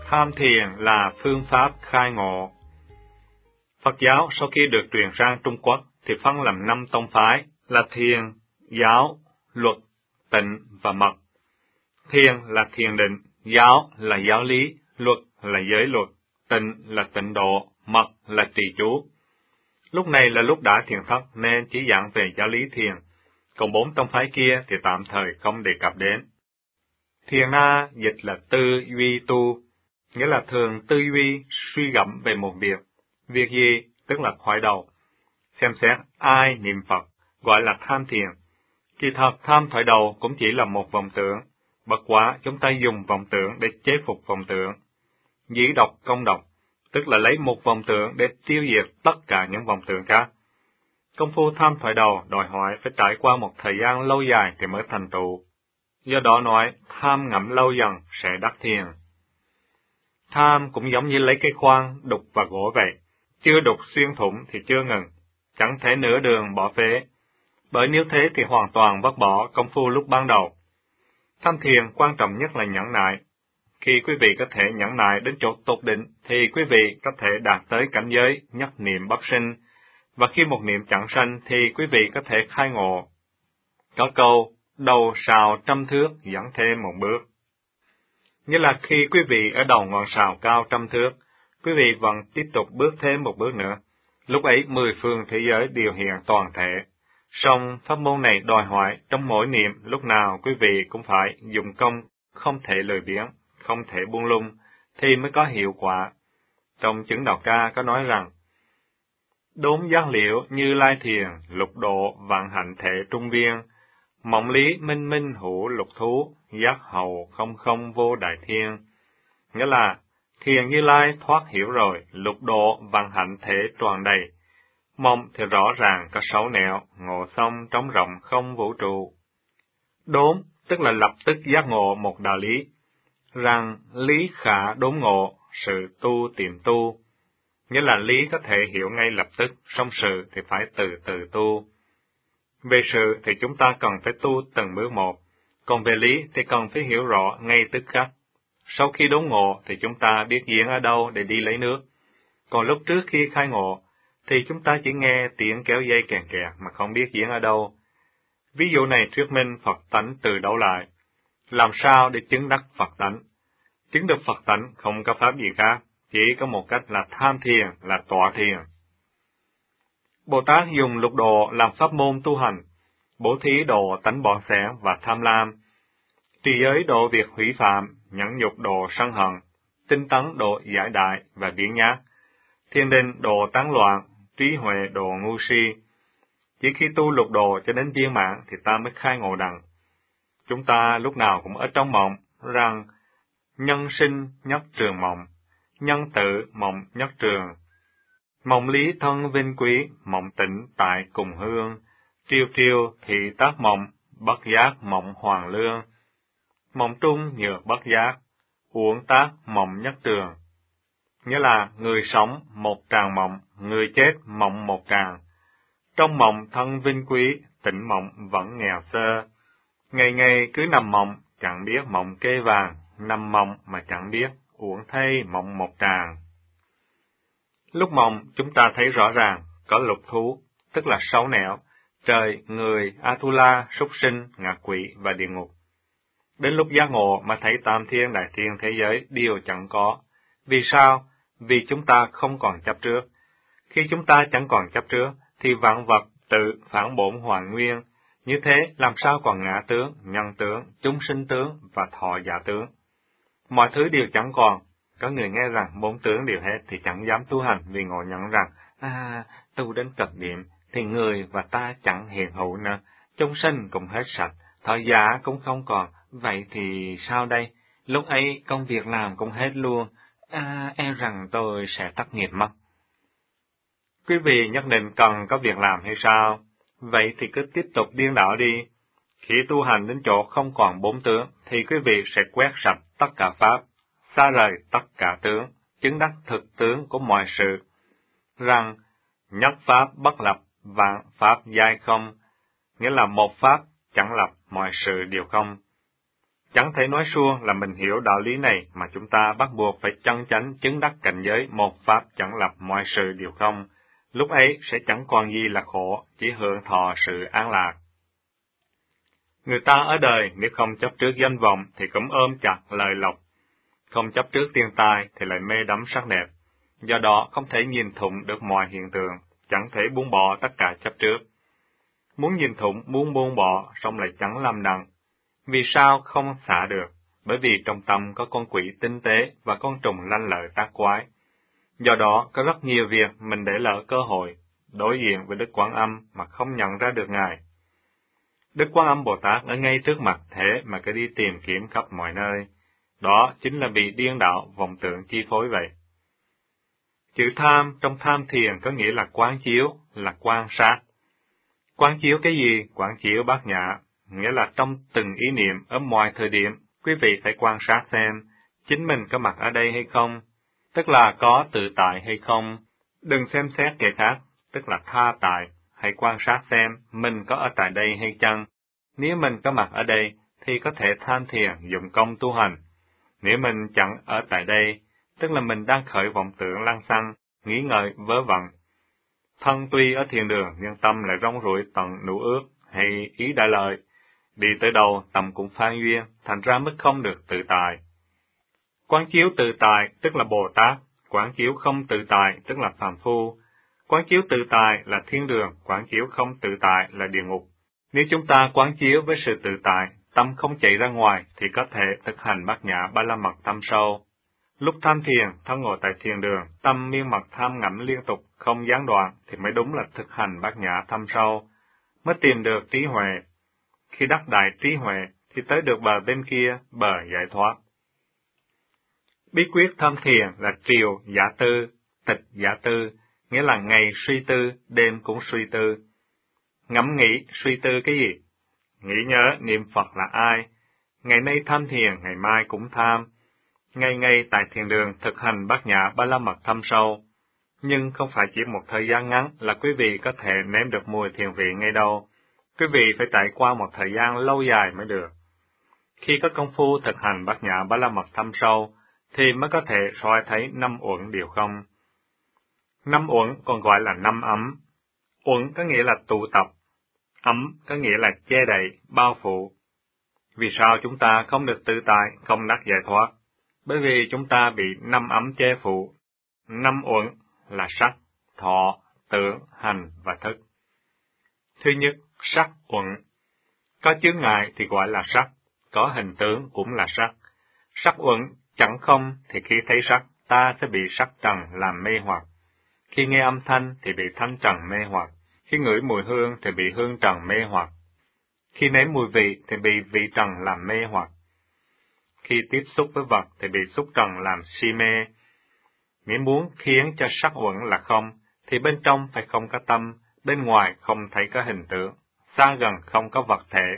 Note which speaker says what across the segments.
Speaker 1: Tham thiền là phương pháp khai ngộ. Phật giáo sau khi được truyền sang Trung Quốc thì phân làm 5 tông phái là thiền, giáo, luật, tịnh và mật. Thiền là thiền định, giáo là giáo lý, luật là giới luật, tịnh là tịnh độ, mật là trì chú. Lúc này là lúc đã thiền thất nên chỉ giảng về giáo lý thiền, còn 4 tông phái kia thì tạm thời không đề cập đến. Thiền na dịch là tư duy tu, nghĩa là thường tư duy, suy gẫm về một việc gì, tức là khoái đầu. Xem xét ai niệm Phật, gọi là tham thiền. Kỳ thật tham thoại đầu cũng chỉ là một vọng tưởng, bất quá chúng ta dùng vọng tưởng để chế phục vọng tưởng. Dĩ độc công độc, tức là lấy một vọng tưởng để tiêu diệt tất cả những vọng tưởng khác. Công phu tham thoại đầu đòi hỏi phải trải qua một thời gian lâu dài thì mới thành tựu. Do đó nói, tham ngẫm lâu dần sẽ đắc thiền. Tham cũng giống như lấy cái khoan đục vào gỗ vậy, chưa đục xuyên thủng thì chưa ngừng, chẳng thể nửa đường bỏ phế. Bởi nếu thế thì hoàn toàn vứt bỏ công phu lúc ban đầu. Tham thiền quan trọng nhất là nhẫn nại. Khi quý vị có thể nhẫn nại đến chỗ tột đỉnh, thì quý vị có thể đạt tới cảnh giới nhất niệm bất sinh, và khi một niệm chẳng sanh thì quý vị có thể khai ngộ. Có câu, đầu sào trăm thước dẫn thêm một bước. Nghĩa là khi quý vị ở đầu ngọn sào cao trăm thước, quý vị vẫn tiếp tục bước thêm một bước nữa. Lúc ấy 10 phương thế giới đều hiện toàn thể. Song pháp môn này đòi hỏi trong mỗi niệm lúc nào quý vị cũng phải dùng công, không thể lười biếng, không thể buông lung, thì mới có hiệu quả. Trong chứng Đạo Ca có nói rằng, đốn giác liễu như lai thiền, lục độ vạn hạnh thể trung viên, mộng lý minh minh hữu lục thú, giác hầu không không vô đại thiên. Nghĩa là, thiền Như Lai thoát hiểu rồi, lục độ vạn hạnh thể tròn đầy. Mộng thì rõ ràng có 6 nẻo, ngộ xong trống rộng không vũ trụ. Đốn, tức là lập tức giác ngộ một đạo lý, rằng lý khả đốn ngộ, sự tu tìm tu. Nghĩa là lý có thể hiểu ngay lập tức, song sự thì phải từ từ tu. Về sự thì chúng ta cần phải tu từng bước một, còn về lý thì cần phải hiểu rõ ngay tức khắc. Sau khi đốn ngộ thì chúng ta biết giếng ở đâu để đi lấy nước. Còn lúc trước khi khai ngộ thì chúng ta chỉ nghe tiếng kéo dây kèn kẹt mà không biết giếng ở đâu. Ví dụ này thuyết minh Phật tánh từ đâu lại. Làm sao để chứng đắc Phật tánh? Chứng được Phật tánh không có pháp gì khác, chỉ có một cách là tham thiền, là tọa thiền. Bồ Tát dùng lục độ làm pháp môn tu hành, bố thí độ tánh bỏ xẻ và tham lam, trì giới độ việc hủy phạm, nhẫn nhục độ sân hận, tinh tấn độ giải đại và biến nhát, thiền định độ tán loạn, trí huệ độ ngu si. Chỉ khi tu lục độ cho đến viên mãn thì ta mới khai ngộ đẳng. Chúng ta lúc nào cũng ở trong mộng rằng nhân sinh nhất trường mộng, nhân tử mộng nhất trường. Mộng lý thân vinh quý, mộng tỉnh tại cùng hương, triêu triêu thị tác mộng, bất giác mộng hoàng lương. Mộng trung nhược bất giác, uổng tác mộng nhất trường. Nghĩa là người sống một tràng mộng, người chết mộng một tràng. Trong mộng thân vinh quý, tỉnh mộng vẫn nghèo sơ. Ngày ngày cứ nằm mộng, chẳng biết mộng kê vàng, nằm mộng mà chẳng biết, uổng thay mộng một tràng. Lúc mộng chúng ta thấy rõ ràng, có lục thú, tức là 6 nẻo, trời, người, Atula, súc sinh, ngạ quỷ và địa ngục. Đến lúc giác ngộ mà thấy tam thiên đại thiên thế giới đều chẳng có. Vì sao? Vì chúng ta không còn chấp trước. Khi chúng ta chẳng còn chấp trước, thì vạn vật tự phản bổn hoàn nguyên. Như thế làm sao còn ngã tướng, nhân tướng, chúng sinh tướng và thọ giả tướng. Mọi thứ đều chẳng còn. Có người nghe rằng 4 tướng đều hết thì chẳng dám tu hành vì ngộ nhận rằng, tu đến cực điểm thì người và ta chẳng hiện hữu nữa, chúng sinh cũng hết sạch, thọ giả cũng không còn, vậy thì sao đây? Lúc ấy công việc làm cũng hết luôn, e rằng tôi sẽ thất nghiệp mất. Quý vị nhất định cần có việc làm hay sao? Vậy thì cứ tiếp tục điên đảo đi. Khi tu hành đến chỗ không còn 4 tướng, thì quý vị sẽ quét sạch tất cả pháp, xa rời tất cả tướng, chứng đắc thực tướng của mọi sự. Rằng, nhất pháp bất lập, vạn pháp giai không, nghĩa là một pháp chẳng lập, mọi sự đều không. Chẳng thể nói suông là mình hiểu đạo lý này mà chúng ta bắt buộc phải chân chánh chứng đắc cảnh giới một pháp chẳng lập mọi sự đều không. Lúc ấy sẽ chẳng còn gì là khổ, chỉ hưởng thọ sự an lạc. Người ta ở đời nếu không chấp trước danh vọng thì cũng ôm chặt lời lộc, không chấp trước tiền tài thì lại mê đắm sắc đẹp. Do đó không thể nhìn thủng được mọi hiện tượng, chẳng thể buông bỏ tất cả chấp trước. Muốn nhìn thủng, muốn buông bỏ, song lại chẳng làm đặng. Vì sao không xả được? Bởi vì trong tâm có con quỷ tinh tế và con trùng lanh lợi tác quái. Do đó có rất nhiều việc mình để lỡ cơ hội, đối diện với Đức Quán Âm mà không nhận ra được Ngài. Đức Quán Âm Bồ Tát ở ngay trước mặt thế mà cứ đi tìm kiếm khắp mọi nơi. Đó chính là bị điên đạo vọng tưởng chi phối vậy. Chữ tham trong tham thiền có nghĩa là quán chiếu, là quan sát. Quán chiếu cái gì? Quán chiếu bát nhã, nghĩa là trong từng ý niệm ở mọi thời điểm, quý vị phải quan sát xem chính mình có mặt ở đây hay không, tức là có tự tại hay không. Đừng xem xét kẻ khác, tức là tha tại, hãy quan sát xem mình có ở tại đây hay chăng. Nếu mình có mặt ở đây thì có thể tham thiền dụng công tu hành. Nếu mình chẳng ở tại đây, tức là mình đang khởi vọng tưởng lăng xăng, nghĩ ngợi vớ vẩn. Thân tuy ở thiền đường nhưng tâm lại rong ruổi tận nụ ước hay ý đại lợi. Đi tới đâu tâm cũng phan duyên, thành ra mới không được tự tại. Quán chiếu tự tại tức là Bồ Tát, quán chiếu không tự tại tức là phàm phu. Quán chiếu tự tại là thiên đường, quán chiếu không tự tại là địa ngục. Nếu chúng ta quán chiếu với sự tự tại, tâm không chạy ra ngoài thì có thể thực hành bát nhã ba la mật thâm sâu. Lúc tham thiền, thân ngồi tại thiền đường, tâm miên mật tham ngẫm liên tục, không gián đoạn thì mới đúng là thực hành bát nhã thâm sâu, mới tìm được trí huệ. Khi đắc đại trí huệ thì tới được bờ bên kia, bờ giải thoát. Bí quyết tham thiền là triều giả tư, tịch giả tư, nghĩa là ngày suy tư, đêm cũng suy tư. Ngẫm nghĩ, suy tư cái gì? Nghĩ nhớ niệm Phật là ai? Ngày nay tham thiền, ngày mai cũng tham. Ngày ngày tại thiền đường thực hành bát nhã ba la mật thâm sâu. Nhưng không phải chỉ một thời gian ngắn là quý vị có thể nếm được mùi thiền vị ngay đâu. Quý vị phải trải qua một thời gian lâu dài mới được. Khi có công phu thực hành bát nhã ba la mật thâm sâu, thì mới có thể soi thấy năm uẩn điều không. Năm uẩn còn gọi là năm ấm. Uẩn có nghĩa là tụ tập, ấm có nghĩa là che đậy, bao phủ. Vì sao chúng ta không được tự tại, không đắc giải thoát? Bởi vì chúng ta bị năm ấm che phủ. Năm uẩn là sắc, thọ, tưởng, hành và thức. Thứ nhất, sắc uẩn. Có chướng ngại thì gọi là sắc, có hình tướng cũng là sắc. Sắc uẩn chẳng không thì khi thấy sắc, ta sẽ bị sắc trần làm mê hoặc. Khi nghe âm thanh thì bị thanh trần mê hoặc. Khi ngửi mùi hương thì bị hương trần mê hoặc. Khi nếm mùi vị thì bị vị trần làm mê hoặc. Khi tiếp xúc với vật thì bị xúc trần làm si mê. Nếu muốn khiến cho sắc uẩn là không, thì bên trong phải không có tâm, bên ngoài không thấy có hình tượng, xa gần không có vật thể.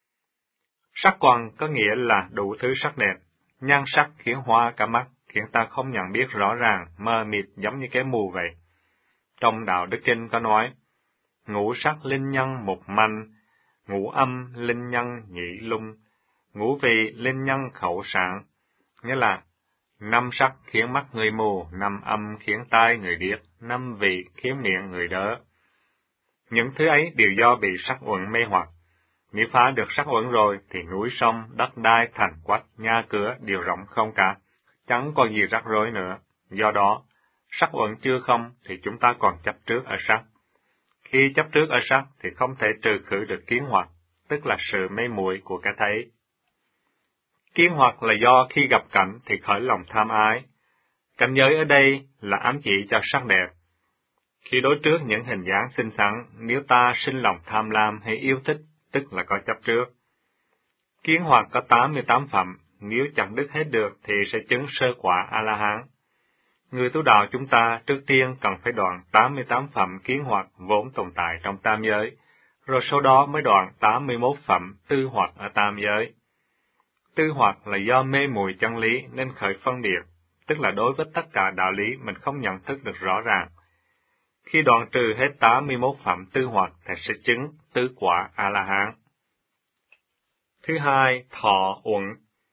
Speaker 1: Sắc quần có nghĩa là đủ thứ sắc đẹp, nhan sắc khiến hoa cả mắt, khiến ta không nhận biết rõ ràng, mờ mịt giống như cái mù vậy. Trong Đạo Đức Kinh có nói, ngũ sắc linh nhân mục manh, ngũ âm linh nhân nhị lung, ngũ vị linh nhân khẩu sạn, nghĩa là năm sắc khiến mắt người mù, năm âm khiến tai người điếc, năm vị khiến miệng người đớ. Những thứ ấy đều do bị sắc uẩn mê hoặc. Nếu phá được sắc uẩn rồi thì núi sông, đất đai, thành quách, nhà cửa đều rộng không cả, chẳng còn gì rắc rối nữa. Do đó, sắc uẩn chưa không thì chúng ta còn chấp trước ở sắc. Khi chấp trước ở sắc thì không thể trừ khử được kiến hoặc, tức là sự mê muội của cái thấy. Kiến hoặc là do khi gặp cảnh thì khởi lòng tham ái. Cảnh giới ở đây là ám chỉ cho sắc đẹp. Khi đối trước những hình dáng xinh xắn, nếu ta sinh lòng tham lam hay yêu thích, tức là có chấp trước. Kiến hoặc có 88 phẩm, nếu chẳng đứt hết được thì sẽ chứng sơ quả A-la-hán. Người tu đạo chúng ta trước tiên cần phải đoạn 88 phẩm kiến hoặc vốn tồn tại trong tam giới, rồi sau đó mới đoạn 81 phẩm tư hoặc ở tam giới. Tư hoặc là do mê muội chân lý nên khởi phân biệt, tức là đối với tất cả đạo lý mình không nhận thức được rõ ràng. Khi đoạn trừ hết 81 phẩm tư hoặc thì sẽ chứng tứ quả A-la-hán. Thứ hai, thọ uẩn.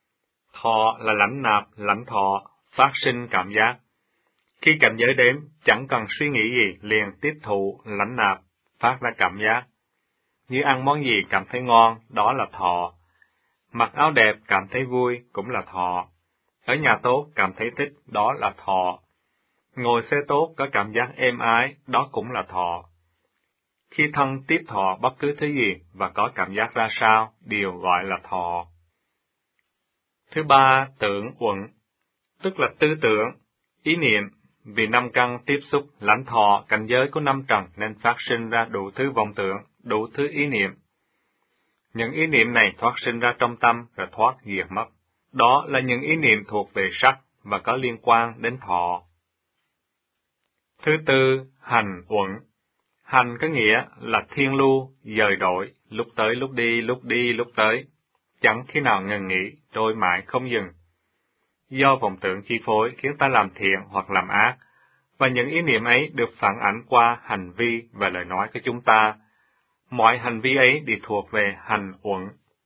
Speaker 1: Thọ là lãnh nạp, lãnh thọ, phát sinh cảm giác. Khi cảnh giới đến, chẳng cần suy nghĩ gì, liền tiếp thụ, lãnh nạp, phát ra cảm giác. Như ăn món gì cảm thấy ngon, đó là thọ. Mặc áo đẹp cảm thấy vui, cũng là thọ. Ở nhà tốt cảm thấy thích, đó là thọ. Ngồi xe tốt có cảm giác êm ái, đó cũng là thọ. Khi thân tiếp thọ bất cứ thứ gì và có cảm giác ra sao, đều gọi là thọ. Thứ ba, tưởng uẩn, tức là tư tưởng, ý niệm. Vì năm căn tiếp xúc lãnh thọ cảnh giới của năm trần nên phát sinh ra đủ thứ vọng tưởng, đủ thứ ý niệm. Những ý niệm này thoát sinh ra trong tâm rồi thoát diệt mất. Đó là những ý niệm thuộc về sắc và có liên quan đến thọ. Thứ tư, hành uẩn. Hành có nghĩa là thiên lưu, dời đổi, lúc tới lúc đi lúc tới. Chẳng khi nào ngừng nghỉ, trôi mãi không dừng. Do vọng tưởng chi phối khiến ta làm thiện hoặc làm ác, và những ý niệm ấy được phản ảnh qua hành vi và lời nói của chúng ta. Mọi hành vi ấy đều thuộc về hành uẩn.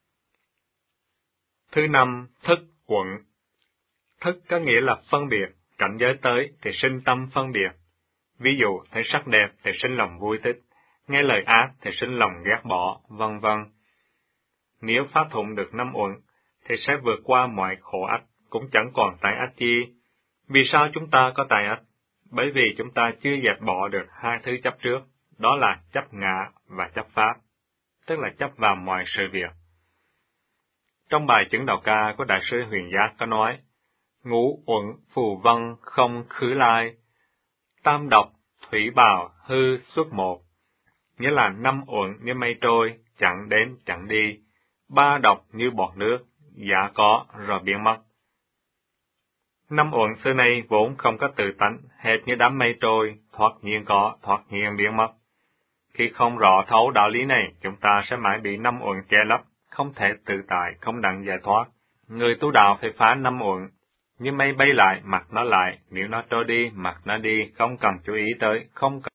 Speaker 1: Thứ năm, thức uẩn. Thức có nghĩa là phân biệt, cảnh giới tới thì sinh tâm phân biệt. Ví dụ, thấy sắc đẹp thì sinh lòng vui thích, nghe lời ác thì sinh lòng ghét bỏ, vân vân. Nếu phát thụng được năm uẩn, thì sẽ vượt qua mọi khổ ách, cũng chẳng còn tai ách chi. Vì sao chúng ta có tai ách? Bởi vì chúng ta chưa dẹp bỏ được hai thứ chấp trước, đó là chấp ngã và chấp pháp, tức là chấp vào mọi sự việc. Trong bài chứng đạo ca của Đại sư Huyền Giác có nói, ngũ uẩn phù vân không khứ lai, tam độc thủy bào hư xuất một, nghĩa là năm uẩn như mây trôi, chẳng đến chẳng đi, ba độc như bọt nước, giả có rồi biến mất. Năm uẩn xưa nay vốn không có tự tánh, hệt như đám mây trôi, thoát nhiên có, thoát nhiên biến mất. Khi không rõ thấu đạo lý này, chúng ta sẽ mãi bị năm uẩn che lấp, không thể tự tại, không đặng giải thoát. Người tu đạo phải phá năm uẩn, như mây bay lại, mặc nó lại, nếu nó trôi đi, mặc nó đi, không cần chú ý tới, không cần